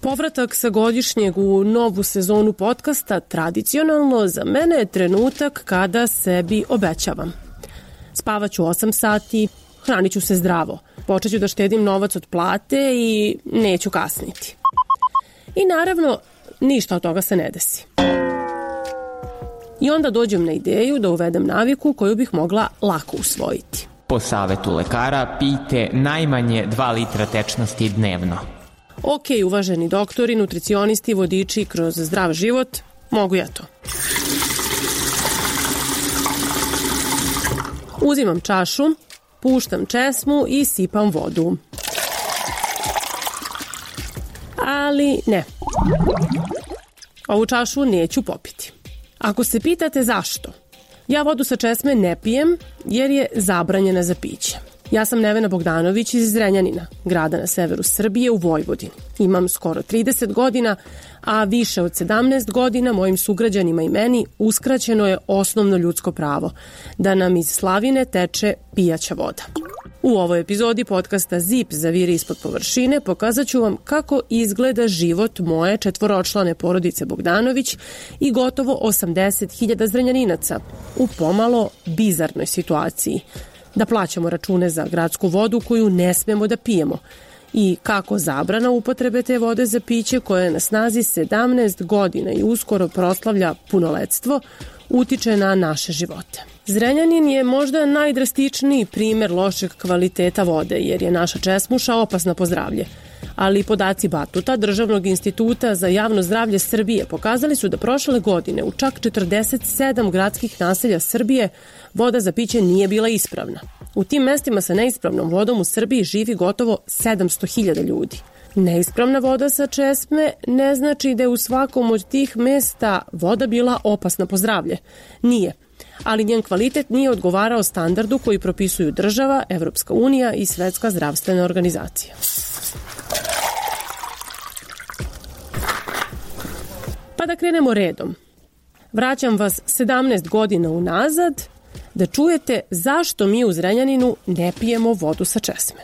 Povratak sa godišnjeg u novu sezonu podcasta tradicionalno za mene je trenutak kada sebi obećavam. Spavaću 8 sati, hranit ću se zdravo, počet ću da štedim novac od plate i neću kasniti. I naravno, ništa od toga se ne desi. I onda dođem na ideju da uvedem naviku koju bih mogla lako usvojiti. Po savetu lekara pijte najmanje 2 litra tečnosti dnevno. Ok, uvaženi doktori, nutricionisti, vodiči kroz zdrav život, mogu ja to. Uzimam čašu, puštam česmu i sipam vodu. Ali ne. Ovu čašu neću popiti. Ako se pitate zašto, ja vodu sa česme ne pijem jer je zabranjena za piće. Ja sam Nevena Bogdanović iz Zrenjanina, grada na severu Srbije u Vojvodini. Imam skoro 30 godina, a više od 17 godina mojim sugrađanima i meni uskraćeno je osnovno ljudsko pravo, da nam iz slavine teče pijaća voda. U ovoj epizodi podcasta Zip zaviri ispod površine pokazat ću vam kako izgleda život moje 4-člane porodice Bogdanović i gotovo 80.000 Zrenjaninaca u pomalo bizarnoj situaciji. Da plaćamo račune za gradsku vodu koju ne smemo da pijemo i kako zabrana upotrebe te vode za piće koja je na snazi 17 godina i uskoro proslavlja punoletstvo utiče na naše živote. Zrenjanin je možda najdrastičniji primer lošeg kvaliteta vode jer je naša česmuša opasna po zdravlje. Ali podaci Batuta, Državnog instituta za javno zdravlje Srbije, pokazali su da prošle godine u čak 47 gradskih naselja Srbije voda za piće nije bila ispravna. U tim mestima sa neispravnom vodom u Srbiji živi gotovo 700.000 ljudi. Neispravna voda sa česme ne znači da je u svakom od tih mesta voda bila opasna po zdravlje. Nije. Ali njen kvalitet nije odgovarao standardu koji propisuju država, Evropska unija i Svetska zdravstvena organizacija. Pa da krenemo redom. Vraćam vas 17 godina unazad da čujete zašto mi u Zrenjaninu ne pijemo vodu sa česme.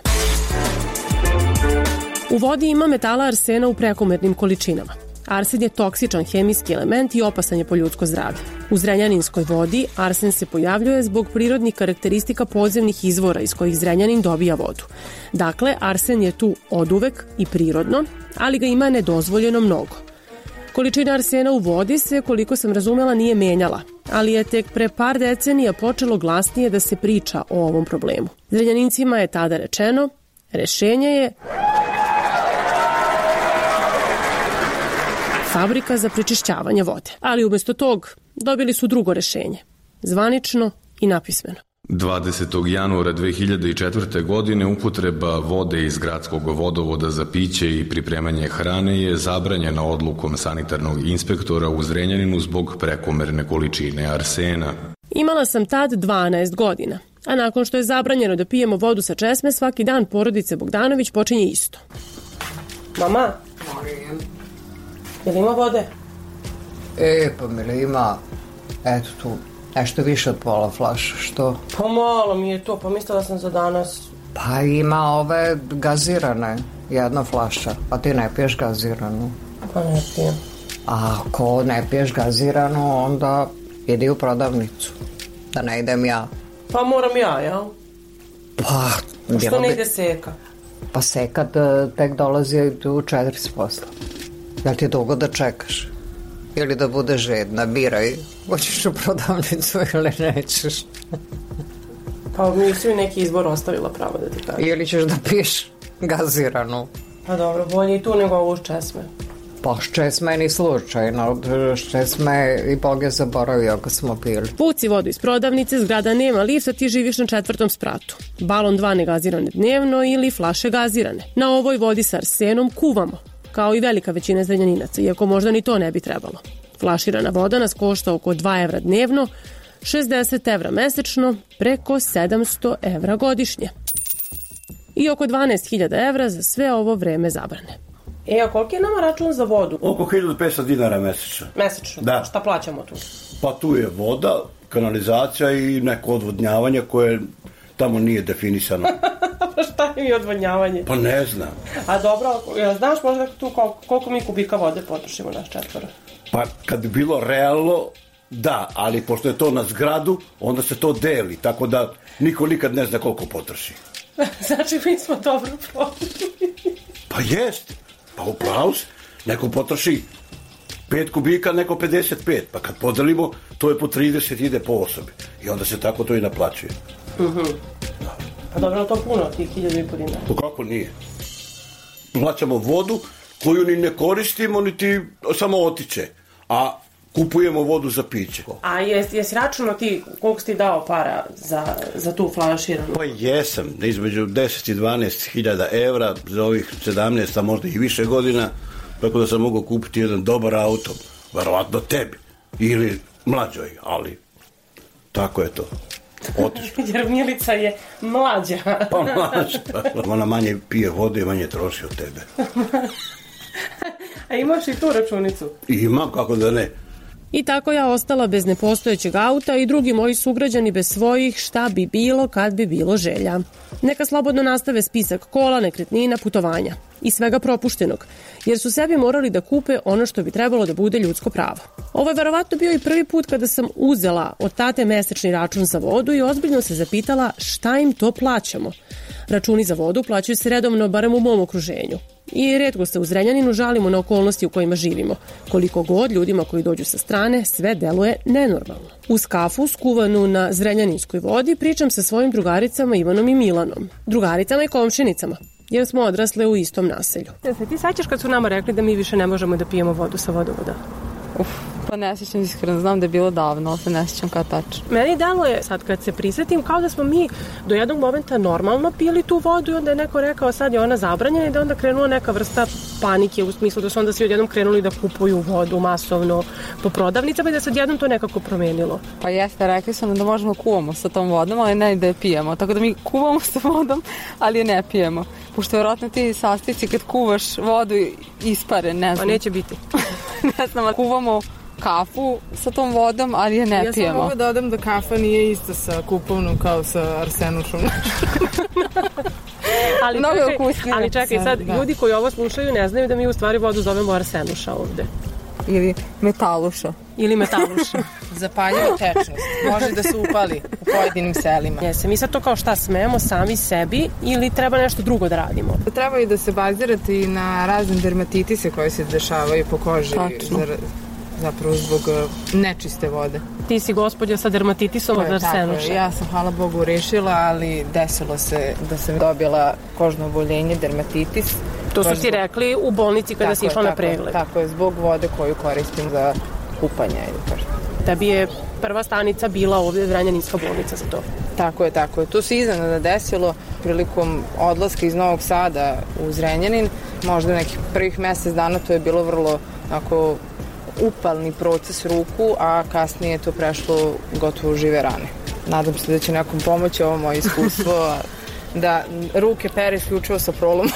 U vodi ima metala arsena u prekomernim količinama. Arsen je toksičan hemijski element i opasan je po ljudsko zdravlje. U zrenjaninskoj vodi arsen se pojavljuje zbog prirodnih karakteristika podzemnih izvora iz kojih Zrenjanin dobija vodu. Dakle, arsen je tu oduvek i prirodno, ali ga ima nedozvoljeno mnogo. Količina arsena u vodi se, koliko sam razumela, nije menjala, ali je tek pre par decenija počelo glasnije da se priča o ovom problemu. Zrenjanincima je tada rečeno, rešenje je fabrika za prečišćavanje vode. Ali umesto tog dobili su drugo rešenje, zvanično i napismeno. 20. januara 2004. godine upotreba vode iz gradskog vodovoda za piće i pripremanje hrane je zabranjena odlukom sanitarnog inspektora u Zrenjaninu zbog prekomerne količine arsena. Imala sam tad 12 godina, a nakon što je zabranjeno da pijemo vodu sa česme, svaki dan porodice Bogdanović počinje isto. Mama, jel ima vode? Pa mili ima, eto tu. Nešto više od pola flaša, što? Pa malo mi je to, pa mislila sam za danas. Pa ima ove gazirane, jedna flaša, pa ti ne piješ gaziranu. Pa ne pijem. A ako ne piješ gaziranu, onda idi u prodavnicu, da ne idem ja. Pa moram ja, jel? Pa... Što ne ide seka? Pa seka tek dolazi u 4 posla. Da ti je dugo da čekaš? Ili da budeš žedna, biraj, hoćeš u prodavnicu ili nećeš. Pa nisi mi neki izbor ostavila pravo da ti kažem. Ili ćeš da piješ gaziranu. Pa dobro, bolje i tu nego ovu česme. Pa česme ni slučajno, česme i Bog je zaboravio ako smo bili. Puci vodu iz prodavnice, zgrada nema lifta, ti živiš na 4. spratu. Balon 2 negazirane dnevno ili flaše gazirane. Na ovoj vodi sa arsenom kuvamo, kao i velika većina Zrenjaninaca, iako možda ni to ne bi trebalo. Flaširana voda nas košta oko 2 evra dnevno, 60 evra mesečno, preko 700 evra godišnje. I oko 12.000 evra za sve ovo vreme zabrane. A koliko je nama račun za vodu? Oko 1.500 dinara mesečno. Mesečno? Da. Šta plaćamo tu? Pa tu je voda, kanalizacija i neko odvodnjavanje koje tamo nije definisano. Šta je mi odvodnjavanje? Pa ne znam. A dobro, znaš možda tu koliko mi kubika vode potrošimo naš četvoro? Pa kad bi bilo realno, da, ali pošto je to na zgradu, onda se to deli, tako da niko nikad ne zna koliko potroši. Znači, mi smo dobro prošli. Pa jest, pa upravo si. Neko potroši 5 kubika, neko 55, pa kad podelimo, to je po 30, ide po osobi. I onda se tako to i naplaćuje. Pa dobro, to puno, tih 1.500 dinara. To kako nije? Plaćamo vodu koju ni ne koristimo, niti samo otiče, a kupujemo vodu za piće. A jesi računao ti koliko si ti dao para za tu flaširanu? Pa jesam, između 10 i 12 hiljada evra za ovih 17, a možda i više godina, tako da sam mogao kupiti jedan dobar auto, verovatno tebi, ili mlađoj, ali tako je to. Otišlo. Jer Milica je mlađa. Pa mlađa. Ona manje pije vode i manje troši od tebe. A imaš i tu računicu? Imam, kako da ne. I tako ja ostala bez nepostojećeg auta i drugi moji sugrađani bez svojih šta bi bilo kad bi bilo želja. Neka slobodno nastave spisak kola, nekretnina, putovanja i svega propuštenog, jer su sebi morali da kupe ono što bi trebalo da bude ljudsko pravo. Ovo je verovatno bio i prvi put kada sam uzela od tate mesečni račun za vodu i ozbiljno se zapitala šta im to plaćamo. Računi za vodu plaćaju se redovno, barem u mom okruženju. I retko se u Zrenjaninu žalimo na okolnosti u kojima živimo. Koliko god ljudima koji dođu sa strane, sve deluje nenormalno. Uz kafu skuvanu na zrenjaninskoj vodi pričam sa svojim drugaricama Ivanom i Milanom. Drugaricama i komšinicama, jer smo odrasle u istom naselju. Se ti sećaš kad su nama rekli da mi više ne možemo da pijemo vodu sa vodovoda? Pa ne sjećam iskreno, znam da je bilo davno, ali se ne sjećam kao tačno. Meni deluje, sad kad se prisjetim, kao da smo mi do jednog momenta normalno pili tu vodu i onda je neko rekao sad je ona zabranjena i da onda krenula neka vrsta panike u smislu da su onda svi odjednom krenuli da kupuju vodu masovno po prodavnicama i da se odjednom to nekako promenilo. Pa jeste, rekli su nam da možemo kuvamo sa tom vodom, ali ne da je pijemo. Tako da mi kuvamo sa vodom, ali je ne pijemo. Pošto vjerojatno ti sastojci kad kuvaš vodu ispare, ne znam. Pa neće biti. Ne znam, kuvamo kafu sa tom vodom, ali je ne pijemo. Ja sam mogu da odam da kafa nije ista sa kupovnom kao sa arsenušom. ali čekaj, sad ljudi koji ovo slušaju ne znaju da mi u stvari vodu zovemo arsenuša ovde. Ili metaluša. Zapaljiva tečnost. Može da se upali u pojedinim selima. Jeste, mi sad to kao šta smemo sami sebi ili treba nešto drugo da radimo? Treba i da se bazirate i na razne dermatitise koje se dešavaju po koži. Zapravo zbog nečiste vode. Ti si gospođa sa dermatitisom od arsenuša. Ja sam, hvala Bogu, rešila, ali desilo se da sam dobila kožno oboljenje, dermatitis. To su ti rekli u bolnici kada si išla na pregled. Tako je, zbog vode koju koristim za kupanje. Tebi je prva stanica bila ovdje Zrenjaninska bolnica za to. Tako je. To se iznenada desilo prilikom odlaska iz Novog Sada u Zrenjanin. Možda nekih prvih mjesec dana to je bilo vrlo upalni proces ruku, a kasnije je to prešlo gotovo u žive rane. Nadam se da će nekom pomoći ovo moje iskustvo, da ruke pere isključivo sa prolom.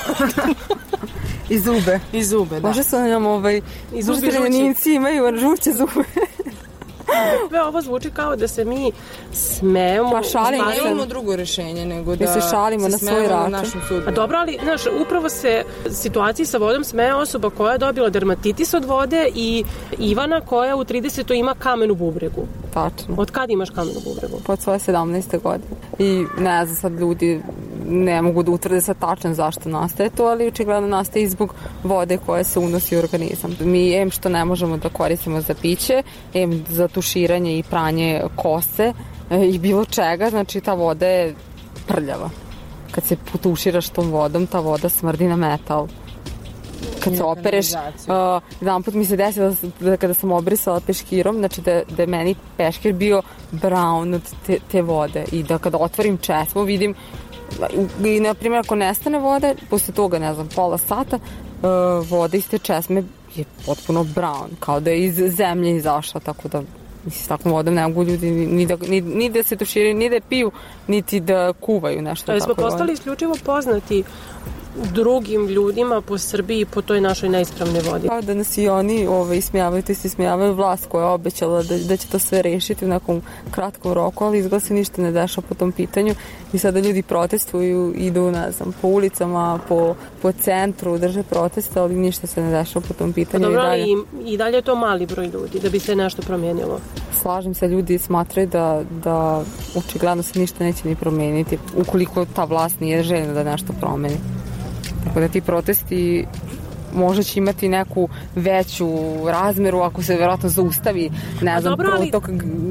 I zube, da. Može se nam Zrenjaninci imaju žuće zube. Sve ovo zvuči kao da se mi smejemo. Pa šalimo se. Imamo drugo rješenje nego da se šalimo na svoj račun. A dobro, ali znaš, upravo se situaciji sa vodom smeje osoba koja je dobila dermatitis od vode i Ivana koja u 30. ima kamen u bubregu. Tačno. Od kad imaš kamen u bubregu? Od svoje 17. godine. I ne znam, sad ljudi ne mogu da utvrde sad tačno zašto nastaje to, ali očigledno nastaje zbog vode koja se unosi u organizam. Mi što ne možemo da koristimo za piće, za tuširanje i pranje kose i bilo čega, znači ta voda je prljava. Kad se potuširaš tom vodom, ta voda smrdi na metal. Kad se opereš, jedan put mi se desilo da kada sam obrisala peškirom, znači da je meni peškir bio brown od te vode i da kada otvorim česmu vidim i na primjer ako nestane vode, posle toga ne znam pola sata voda iz te česme je potpuno brown, kao da je iz zemlje izašla, tako da s takvom vodom ne mogu ljudi ni da se tuširaju, ni da piju, niti da kuvaju nešto. Ali smo postali isključivo poznati drugim ljudima po Srbiji po toj našoj neispravnoj vodi. Kao da nas i oni ismijavaju, ti se ismijavaju vlast koja je obećala da će to sve rešiti u nekom kratkom roku, ali izgleda se ništa ne dešava po tom pitanju i sada ljudi protestuju, idu, ne znam, po ulicama, po centru, drže proteste, ali ništa se ne dešava po tom pitanju. Dobro, ali i dalje je to mali broj ljudi da bi se nešto promijenilo. Slažem se, ljudi smatraju da očigledno se ništa neće ni promeniti ukoliko ta vlast nije željna da nešto promeni. Tako da ti protesti možda će imati neku veću razmeru ako se verovatno zaustavi, ne znam, protok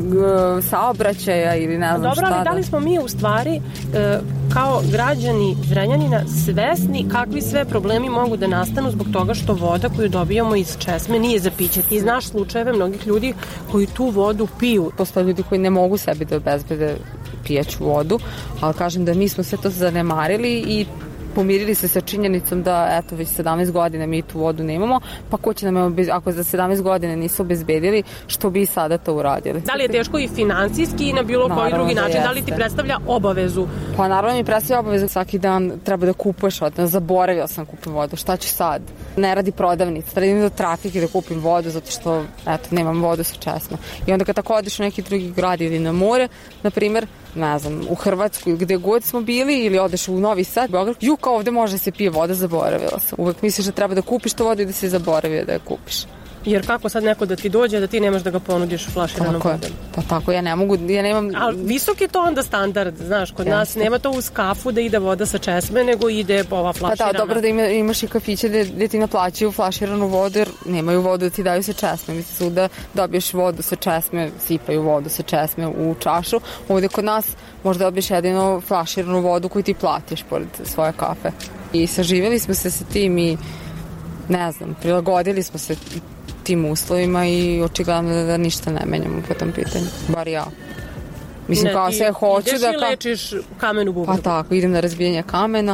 saobraćaja ili ne znam šta. Dobro, ali da li smo mi u stvari kao građani Zrenjanina svesni kakvi sve problemi mogu da nastanu zbog toga što voda koju dobijamo iz česme nije za piće? Ti znaš slučajeve mnogih ljudi koji tu vodu piju. Postoje ljudi koji ne mogu sebi da obezbede pijaću vodu, ali kažem da mi smo sve to zanemarili i pomirili se sa činjenicom da eto već 17 godina mi tu vodu nemamo, pa ko će nam ako za 17 godina nisu obezbedili, što bi i sada to uradili. Da li je teško i finansijski i na bilo koji drugi način? Da li ti predstavlja obavezu? Pa naravno mi predstavlja obavezu, svaki dan treba da kupuješ vodu. Zaboravila sam kupim vodu, šta ću sad? Ne radi prodavnica, treba idem do trafike da kupim vodu zato što eto nemam vodu sa česme. I onda kad tako odeš u neki drugi grad ili na more, na primer, ne znam, u Hrvatsku ili gde god smo bili ili odeš u Novi Sad, Beograd, kao ovde može se pije voda, zaboravila sam. Uvek misliš da treba da kupiš tu vodu i da se zaboravio da je kupiš. Jer kako sad neko da ti dođe da ti nemaš da ga ponudiš flaširanom vodom? Pa tako, ja ne mogu, ja nemam... Ali visok je to onda standard, znaš, kod nas nema to uz kafu da ide voda sa česme, nego ide ova flaširana. Pa da, dobro da imaš i kafiće gde ti naplaćaju flaširanu vodu, jer nemaju vodu da ti daju sa česme. Mislim su da dobiješ vodu sa česme, sipaju vodu sa česme u čašu. Ovde kod nas možda dobiješ jedino flaširanu vodu koju ti platiš pored svoje kafe. I saživjeli smo se sa tim i, ne znam, prilagodili smo se tim uslovima i očigledno da ništa ne menjamo po tom pitanju. Bar ja. Mislim, kao sve hoću da... Ideš i lečiš kamen u bubregu. Pa tako, idem na razbijanje kamena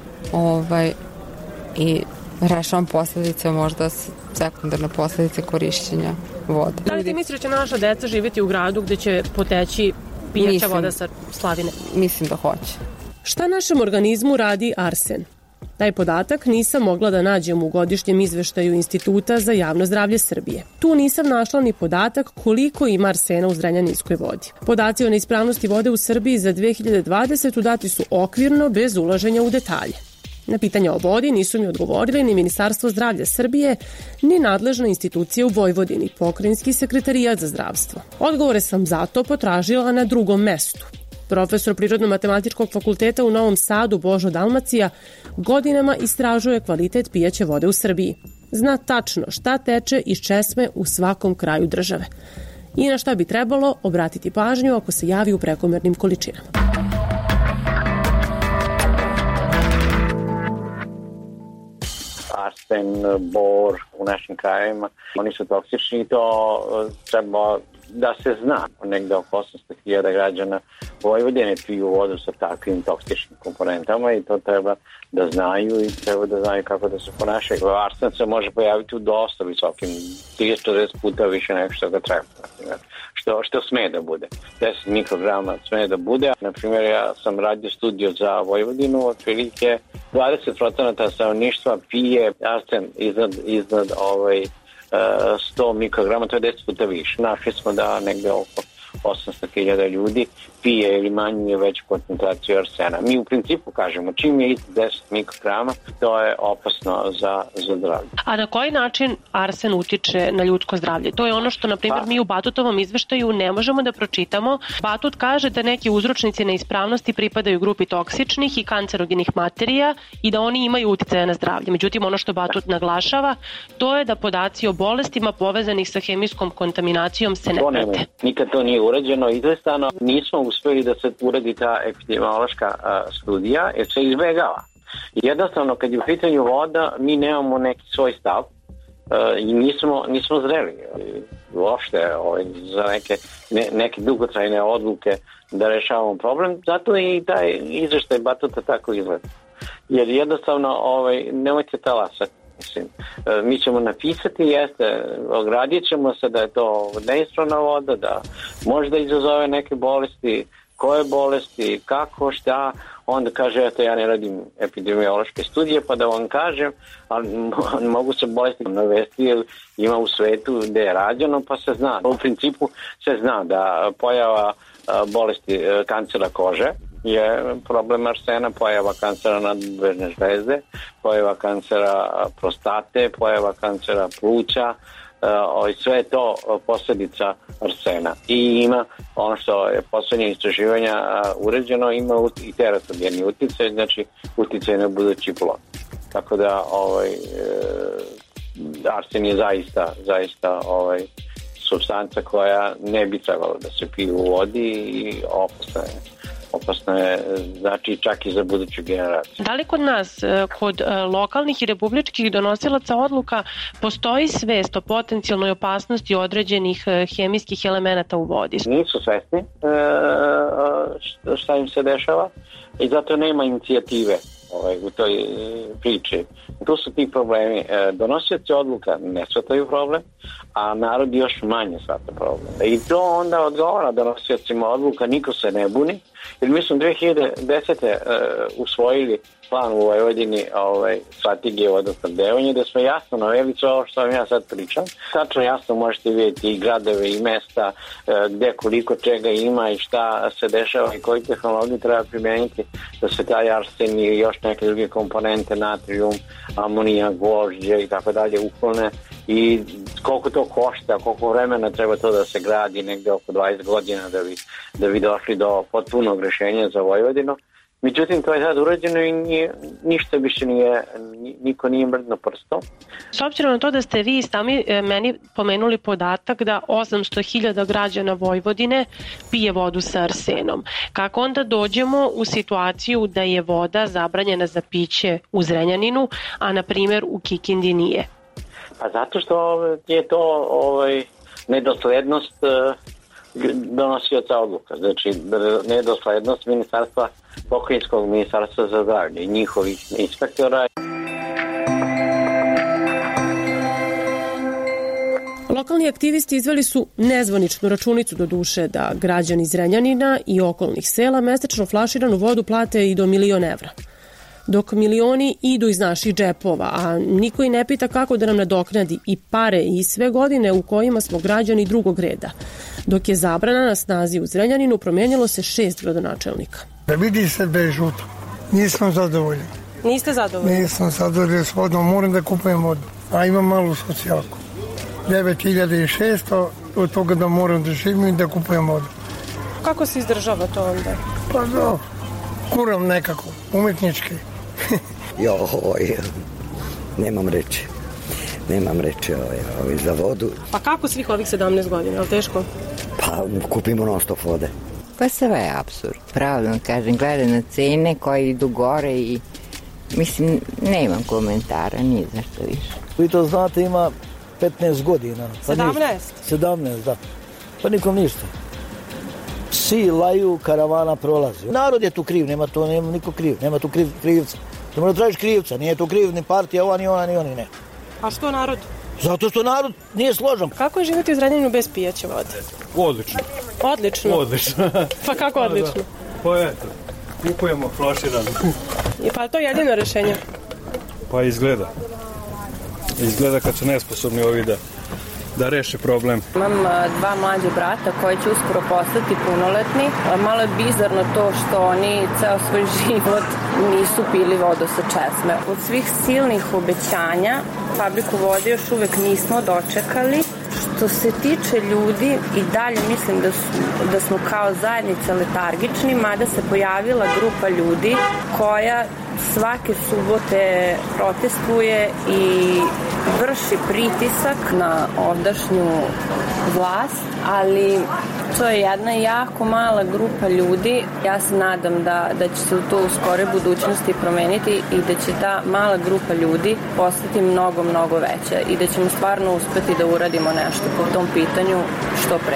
i rešavam posledice, možda sekundarne posledice korišćenja vode. Da li ti misliš da će naša deca živjeti u gradu gde će poteći pijaća voda sa slavine? Mislim da hoće. Šta našem organizmu radi arsen? Taj podatak nisam mogla da nađem u godišnjem izveštaju Instituta za javno zdravlje Srbije. Tu nisam našla ni podatak koliko ima arsena u zrenjaninskoj vodi. Podaci o neispravnosti vode u Srbiji za 2020. dati su okvirno, bez ulaženja u detalje. Na pitanje o vodi nisu mi odgovorili ni Ministarstvo zdravlja Srbije, ni nadležna institucija u Vojvodini, Pokrajinski sekretarijat za zdravstvo. Odgovore sam zato potražila na drugom mestu. Profesor Prirodno-matematičkog fakulteta u Novom Sadu Božo Dalmacija godinama istražuje kvalitet pijaće vode u Srbiji. Zna tačno šta teče iz česme u svakom kraju države. I na šta bi trebalo obratiti pažnju ako se javi u prekomernim količinama. Arsen, bor u našim krajevima, oni su toksični i to treba da se zna. Negde oko 800.000 građana Vojvodine piju vodu sa takvim toksičnim komponentama i to treba da znaju i treba da znaju kako da se ponašaju. Arsen se može pojaviti u dosta visokim, 30-40 puta više nego što ga treba. Što sme da bude. 10 mikrograma sme da bude. Naprimjer, ja sam radio studio za Vojvodinu, otprilike 20% stanovništva pije arsen iznad 100 mikrograma, to je 10 puta više. Našli smo da negde oko 800.000 ljudi pije ili manje veću koncentraciju arsena. Mi u principu kažemo čim je iznad 10 mikrograma, to je opasno za zdravlje. A na koji način arsen utiče na ljudsko zdravlje? To je ono što, na primjer, mi u Batutovom izveštaju ne možemo da pročitamo. Batut kaže da neki uzročnici neispravnosti pripadaju grupi toksičnih i kancerogenih materija i da oni imaju uticaja na zdravlje. Međutim, ono što Batut naglašava, to je da podaci o bolestima povezanih sa hemijskom kontaminacijom se ne prate. Nikad to nije urađeno izvestano. Nismo uspeli da se uradi ta epidemiološka studija jer se izbegava. Jednostavno, kad je u pitanju voda, mi nemamo neki svoj stav i nismo zreli uopšte za neke dugotrajne odluke da rešavamo problem. Zato i taj izveštaj Batuta tako izgleda. Jer jednostavno nemojte talasati. Mi ćemo napisati, ogradit ćemo se da je to neispravna voda, da možda izazove neke bolesti koje bolesti, kako, šta, onda kaže, eto, ja ne radim epidemiološke studije, pa da vam kažem, ali mogu se bolesti navesti, jer ima u svetu gde je rađeno, pa se zna. U principu se zna da pojava bolesti kancera kože je problem arsena, pojava kancera nadbubrezne žlezde, pojava kancera prostate, pojava kancera pluća, sve je to posljedica arsena. I ima, ono što je poslednje istraživanja uređeno, ima i teratogeni uticaj, znači uticaj na budući plod. Tako da arsen je zaista supstanca koja ne bi trebalo da se pije u vodi i opasna je, znači čak i za buduću generaciju. Da li kod nas, kod lokalnih i republičkih donosilaca odluka, postoji svest o potencijalnoj opasnosti određenih hemijskih elemenata u vodi? Nisu svesni šta im se dešava i zato nema inicijative u toj priči. Tu su ti problemi. Donosioci odluka ne shvataju problem, a narod još manje shvata problem. I to onda odgovara donosiocima odluka, niko se ne buni, jer mi smo 2010. Usvojili plan u Vojvodini strategije vodosnabdevanja, gde smo jasno naveli sve ovo što vam ja sad pričam. Tačno jasno možete vidjeti i gradove i mesta gde koliko čega ima i šta se dešava i koji tehnologiji treba primeniti da se taj arsen i još neke druge komponente, natrium, amonija, gvožđe i tako dalje uklone i koliko to košta, koliko vremena treba to da se gradi, negde oko 20 godina da bi došli do potpunog rešenja za Vojvodinu. Međutim, to je sad urađeno i ništa više niko nije mrdno prstom. S obzirom na to da ste vi sami meni pomenuli podatak da 800.000 građana Vojvodine pije vodu sa arsenom, kako onda dođemo u situaciju da je voda zabranjena za piće u Zrenjaninu, a na primjer u Kikindi nije? Pa zato što je to nedoslednost donosioca odluka, znači nedoslednost pokrajinskog ministarstva za zdravlje i njihovih inspektora. Lokalni aktivisti izveli su nezvaničnu računicu do duše da građani Zrenjanina i okolnih sela mesečno flaširanu vodu plate i do 1.000.000 evra. Dok milioni idu iz naših džepova, a niko i ne pita kako da nam nadoknadi i pare i sve godine u kojima smo građani drugog reda. Dok je zabrana na snazi u Zrenjaninu, promijenilo se 6 gradonačelnika. Da vidi se da je žuto. Nisam zadovoljan. Niste zadovoljni? Nisam zadovoljan s vodom, moram da kupujem vodu. A imam malu socijalku. 9.600, od toga da moram da živim i da kupujem vodu. Kako se izdržava to onda? Pa da, kuram nekako, umetnički. Nemam reči za vodu. Pa kako svih ovih 17 godina, je li teško? Pa kupimo non stop vode. Pa sve je apsurd, pravno kažem, gledam na cene koje idu gore i mislim, nemam komentara, nije zašto više. Vi to znate, ima 15 godina. 17, da. Pa nikom ništa. Psi laju, karavana prolazi. Narod je tu kriv, nema niko kriv, nema tu krivca. Ne mora tražiš krivca, nije tu kriv ni partija, ova, ni ona, ni oni, ne. A što narod? Zato što narod nije složan. Kako je živjeti u Zrenjaninu bez pijaće vode? Odlično. Odlično? Pa kako odlično? Pa eto, kupujemo flaširano. I pa to je jedino rešenje? Pa izgleda kad su nesposobni ovi da reše problem. Imam 2 mlađe brata koji će uskoro postati punoletni. Malo je bizarno to što oni ceo svoj život nisu pili vodu sa česme. Od svih silnih obećanja fabriku vode još uvek nismo dočekali. Što se tiče ljudi, i dalje mislim da smo kao zajednica letargični, mada se pojavila grupa ljudi koja svake subote protestuje i vrši pritisak na ovdašnju vlast, ali to je jedna jako mala grupa ljudi. Ja se nadam da će se to u skoroj budućnosti promeniti i da će ta mala grupa ljudi postati mnogo, mnogo veća i da ćemo stvarno uspeti da uradimo nešto po tom pitanju što pre.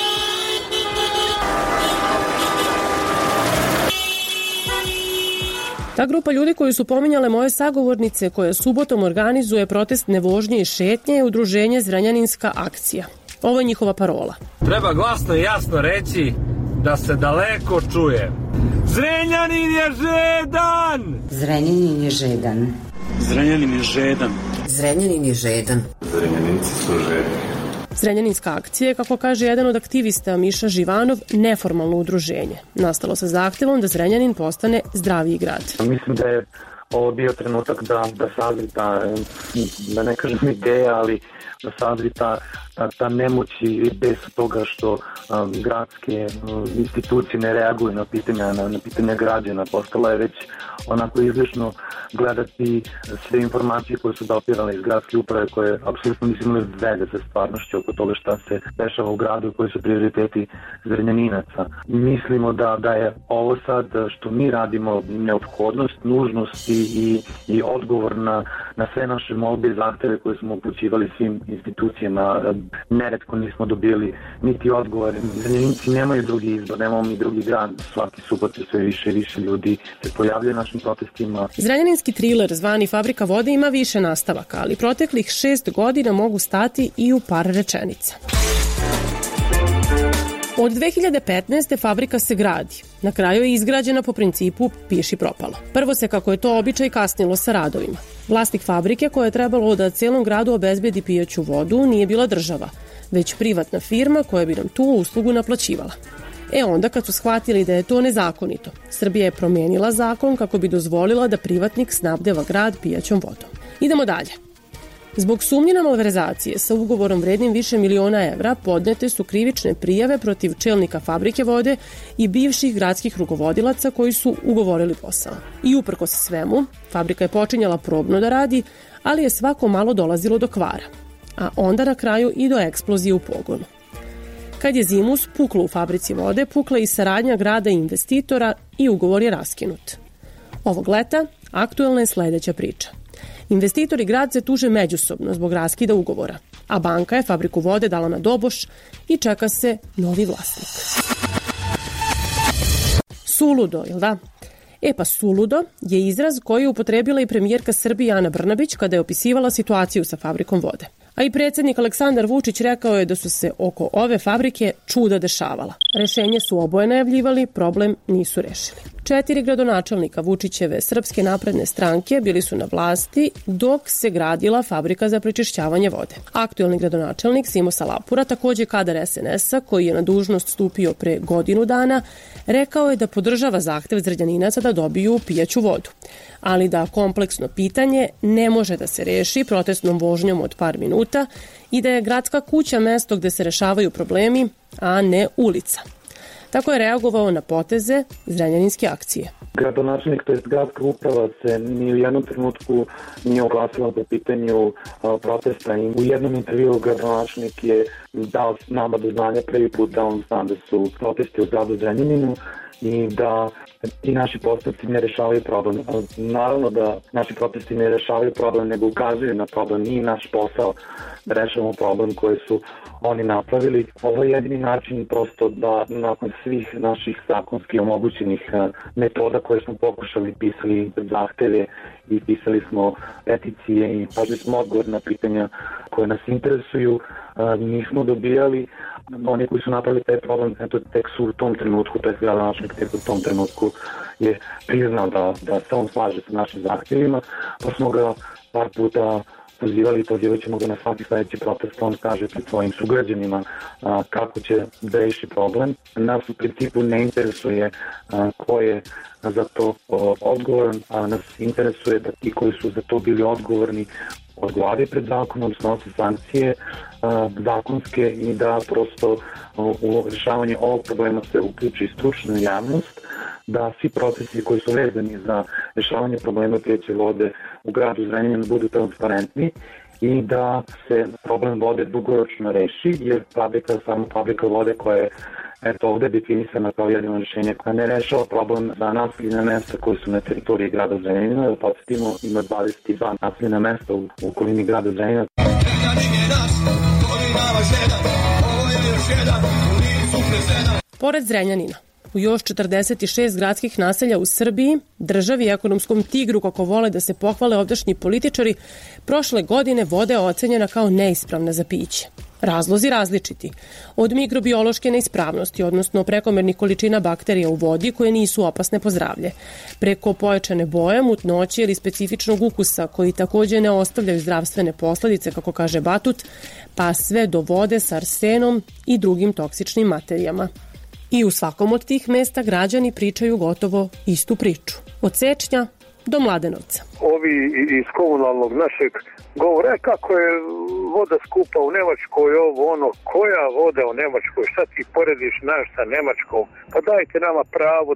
Ta grupa ljudi koju su pominjale moje sagovornice, koja subotom organizuje protest nevožnje i šetnje, je udruženje Zrenjaninska akcija. Ovo je njihova parola. Treba glasno i jasno reći da se daleko čuje. Zrenjanin je žedan! Zrenjanin je žedan. Zrenjanin je žedan. Zrenjanin je žedan. Zrenjaninci su žedni. Zrenjaninska akcija je, kako kaže jedan od aktivista Miša Živanov, neformalno udruženje. Nastalo sa zahtevom da Zrenjanin postane zdraviji grad. Mislim da je ovo bio trenutak da sazri ta, da ne kažem ideja, ali da sazri ta nemoć i bez toga što gradske institucije ne reaguju na pitanja građana. Postala je već onako izlišno gledati sve informacije koje su dopirale iz gradske uprave, koje apsolutno nisu imali veze sa stvarnošću oko toga šta se dešava u gradu i koji su prioriteti Zrenjaninaca. Mislimo da je ovo sad što mi radimo neophodnost, nužnost i odgovor na sve naše molbe i zahteve koje smo upućivali svim institucijama. Neretko nismo dobili niti odgovore. Zrenjaninci nemaju drugi izbor, nemamo mi drugi grad. Svaki subot sve više i više ljudi se pojavljaju našim protestima. Zrenjaninski triler zvani Fabrika vode ima više nastavaka, ali proteklih 6 godina mogu stati i u par rečenica. Od 2015. fabrika se gradi. Na kraju je izgrađena po principu piši propalo. Prvo se, kako je to običaj, kasnilo sa radovima. Vlasnik fabrike, koja je trebalo da celom gradu obezbedi pijaću vodu, nije bila država, već privatna firma koja bi nam tu uslugu naplaćivala. Onda kad su shvatili da je to nezakonito, Srbija je promenila zakon kako bi dozvolila da privatnik snabdeva grad pijaćom vodom. Idemo dalje. Zbog sumnje na malverzacije sa ugovorom vrednim više miliona evra podnete su krivične prijave protiv čelnika fabrike vode i bivših gradskih rukovodilaca koji su ugovorili posao. I uprkos svemu, fabrika je počinjala probno da radi, ali je svako malo dolazilo do kvara, a onda na kraju i do eksplozije u pogonu. Kad je zimus puklo u fabrici vode, pukla i saradnja grada i investitora i ugovor je raskinut. Ovog leta aktuelna je sledeća priča. Investitor i grad se tuže međusobno zbog raskida ugovora, a banka je fabriku vode dala na doboš i čeka se novi vlasnik. Suludo, jel da? Pa suludo je izraz koji je upotrebila i premijerka Srbije Ana Brnabić kada je opisivala situaciju sa fabrikom vode. A i predsjednik Aleksandar Vučić rekao je da su se oko ove fabrike čuda dešavala. Rešenje su oboje najavljivali, problem nisu rešili. 4 gradonačelnika Vučićeve Srpske napredne stranke bili su na vlasti dok se gradila fabrika za prečišćavanje vode. Aktuelni gradonačelnik Simo Salapura, takođe kadar SNS-a, koji je na dužnost stupio pre godinu dana, rekao je da podržava zahtev Zrenjaninaca da dobiju pijaću vodu, ali da kompleksno pitanje ne može da se reši protestnom vožnjom od par minuta i da je gradska kuća mesto gde se rešavaju problemi, a ne ulica. Tako je reagovao na poteze Zrenjaninske akcije. Gradonačelnik, to je gradska uprava, se ni u jednom trenutku nije oglasila po pitanju protesta i u jednom intervju gradonačelnik je dao nama do znanja prvi put da on zna da su protesti u gradu Zrenjaninu i da ti naši postupci ne rešavaju problem. Naravno da naši protesti ne rešavaju problem, nego ukazuju na problem. Nije naš posao da rešavamo problem koji su oni napravili. Ovo je jedini način prosto da nakon svih naših zakonskih omogućenih metoda koje smo pokušali, pisali zahteve i pisali smo peticije i tražili smo odgovor na pitanja koje nas interesuju, nismo dobijali. Oni koji su napravili taj problem, tek su u tom trenutku, to je gradonačelnik tek u tom trenutku je priznao da se on slaže sa našim zahtjevima, pa smo ga par puta pozivat ćemo ga na svaki sledeći protest, on kaže pred svojim sugrađanima kako će da reši problem. Nas u principu ne interesuje ko je za to odgovoran, a nas interesuje da ti koji su za to bili odgovorni odgovaraju pred zakonom, snose sankcije zakonske i da prosto u rešavanje ovog problema se uključi stručna javnost, da svi procesi koji su vezani za rešavanje problema pijaće vode u gradu Zrenjaninu budu transparentni i da se problem vode dugoročno reši, jer samo fabrika vode koja je ovde definisana kao jedino rešenje koja ne rešava problem za naseljena mesta koji su na teritoriji grada Zrenjanina. Da podsjetimo, ima 22 naseljena mesta u okolini grada Zrenjanina. Pored Zrenjanina, u još 46 gradskih naselja u Srbiji, državi i ekonomskom tigru, kako vole da se pohvale ovdašnji političari, prošle godine voda je ocenjena kao neispravna za piće. Razlozi različiti. Od mikrobiološke neispravnosti, odnosno prekomernih količina bakterija u vodi koje nisu opasne po zdravlje, preko pojačane boje, mutnoće ili specifičnog ukusa koji takođe ne ostavljaju zdravstvene posledice, kako kaže Batut, pa sve do vode sa arsenom i drugim toksičnim materijama. I u svakom od tih mesta građani pričaju gotovo istu priču. Od Sečnja do Mladenovca. Ovi iz komunalnog našeg govore kako je voda skupa u Nemačkoj, ovo ono, koja voda u Nemačkoj, šta ti porediš naš sa Nemačkom, pa dajte nama pravo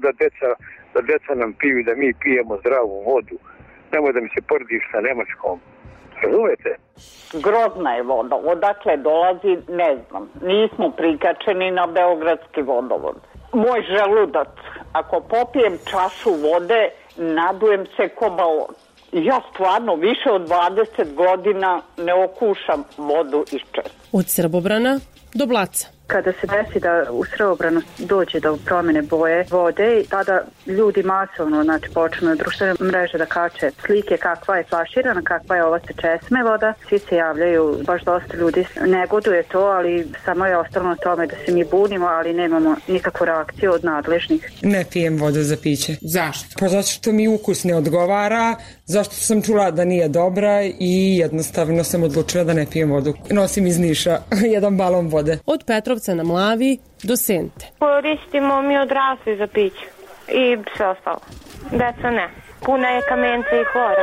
da deca nam piju, da mi pijemo zdravu vodu, nemoj da mi se porediš sa Nemačkom. Razumete? Grozna je voda, odakle dolazi, ne znam, nismo prikačeni na beogradski vodovod. Moj želudac, ako popijem čašu vode, nadujem se ko balon. Ja stvarno više od 20 godina ne okušam vodu iz česme. Od Srbobrana do Blaca. Kada se desi da u Srbobranu dođe do promjene boje vode, tada ljudi masovno počnu na društvene mreže da kače slike kakva je flaširana, kakva je ova česme voda. Svi se javljaju, baš dosta ljudi negoduje to, ali samo je ostalo na tome da se mi bunimo, ali nemamo nikakvu reakciju od nadležnih. Ne pijem vodu za piće. Zašto? Pa zato što mi ukus ne odgovara, zašto sam čula da nije dobra i jednostavno sam odlučila da ne pijem vodu. Nosim iz Niša jedan balon vode. Od Petrovca na Mlavi do Sente. Koristimo mi odrasli za piće i sve ostalo. Deca ne. Puna je kamenca i hlora.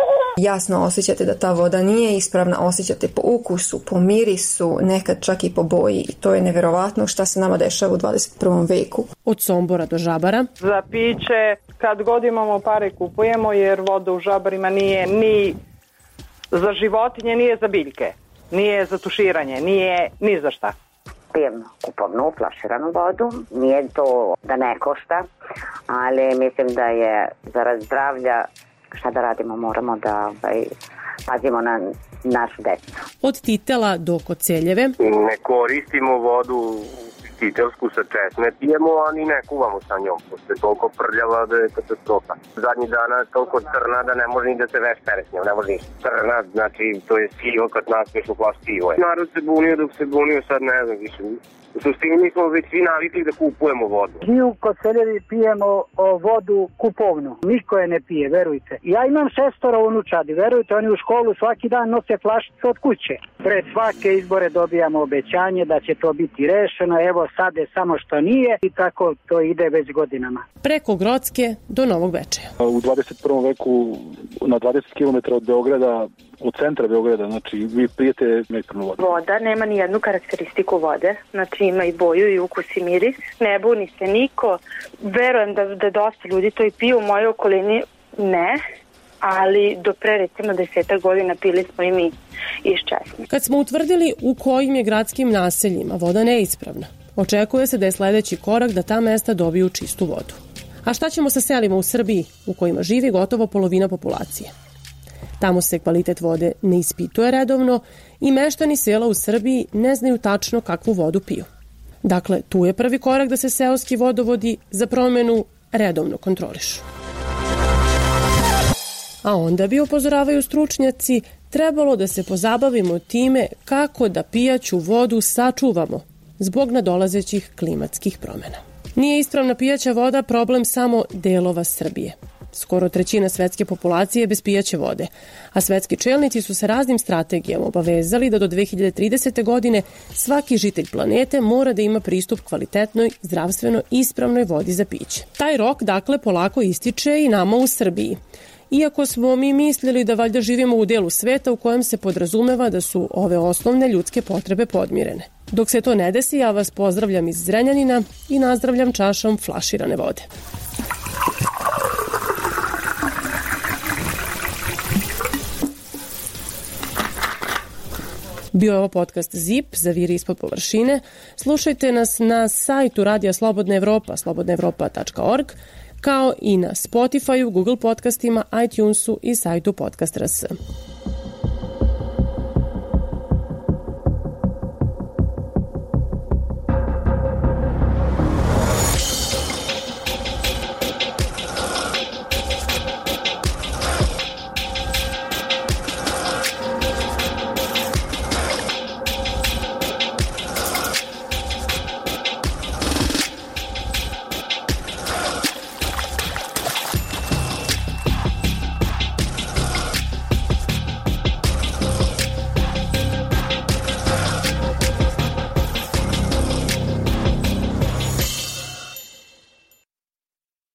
Jasno osjećate da ta voda nije ispravna, osjećate po ukusu, po mirisu, nekad čak i po boji. I to je neverovatno šta se nama dešava u 21. veku. Od Sombora do Žabara. Za piće, kad god imamo pare kupujemo, jer voda u Žabarima nije ni za životinje, nije za biljke, nije za tuširanje, nije ni za šta. Pijem kupovnu, flaširanu vodu. Nije to da ne košta, ali mislim da je zarad zdravlja, šta da radimo, moramo da pazimo na našu decu. Od Titela do Koceljeve. Ne koristimo vodu titelsku sa česme, pijemo, a ni ne kuvamo sa njom. Pošto je toliko prljava da je katastrofa. Zadnjih dana je toliko crna da ne može ni da se veš pere s njom, ne može ništa. Crna, znači to je sivo kad naspeš u plaš sivo je. Narod se bunio dok se bunio, sad ne znam više. U suštini mi smo već svi navikli da kupujemo vodu. Mi u Koceljevi pijemo vodu kupovnu. Niko je ne pije, verujte. Ja imam 6 unučadi, verujte, oni u školu svaki dan nose flašice od kuće. Pred svake izbore dobijamo obećanje da će to biti rešeno, evo sad je samo što nije i tako to ide već godinama. Preko Grocke do Novog Bečeja. U 21. veku na 20 km od Beograda, od centra Beograda, znači vi pijete mineralnu vodu. Voda nema ni jednu karakteristiku vode, znači ima i boju i ukus i miris, ne buni se niko, verujem da dosta ljudi to i piju, u mojoj okolini ne, ali do pre recimo 10 godina pili smo i mi iz česme. Kad smo utvrdili u kojim je gradskim naseljima voda neispravna, očekuje se da je sledeći korak da ta mesta dobiju čistu vodu. A šta ćemo sa selima u Srbiji u kojima živi gotovo polovina populacije? Tamo se kvalitet vode ne ispituje redovno i meštani sela u Srbiji ne znaju tačno kakvu vodu piju. Dakle, tu je prvi korak da se seoski vodovodi za promenu redovno kontrolišu. A onda bi, upozoravaju stručnjaci, trebalo da se pozabavimo time kako da pijaću vodu sačuvamo zbog nadolazećih klimatskih promjena. Nije ispravna pijaća voda problem samo delova Srbije. Skoro trećina svetske populacije je bez pijaće vode, a svetski čelnici su se raznim strategijama obavezali da do 2030. godine svaki žitelj planete mora da ima pristup kvalitetnoj, zdravstveno ispravnoj vodi za piće. Taj rok, dakle, polako ističe i nama u Srbiji. Iako smo mi mislili da valjda živimo u delu sveta u kojem se podrazumeva da su ove osnovne ljudske potrebe podmirene. Dok se to ne desi, ja vas pozdravljam iz Zrenjanina i nazdravljam čašom flaširane vode. Bio je ovo podcast ZIP, Zaviri ispod površine. Slušajte nas na sajtu Radija Slobodna Evropa, slobodnaevropa.org, kao i na Spotifyu, Google podcastima, iTunesu i sajtu Podcast.rs.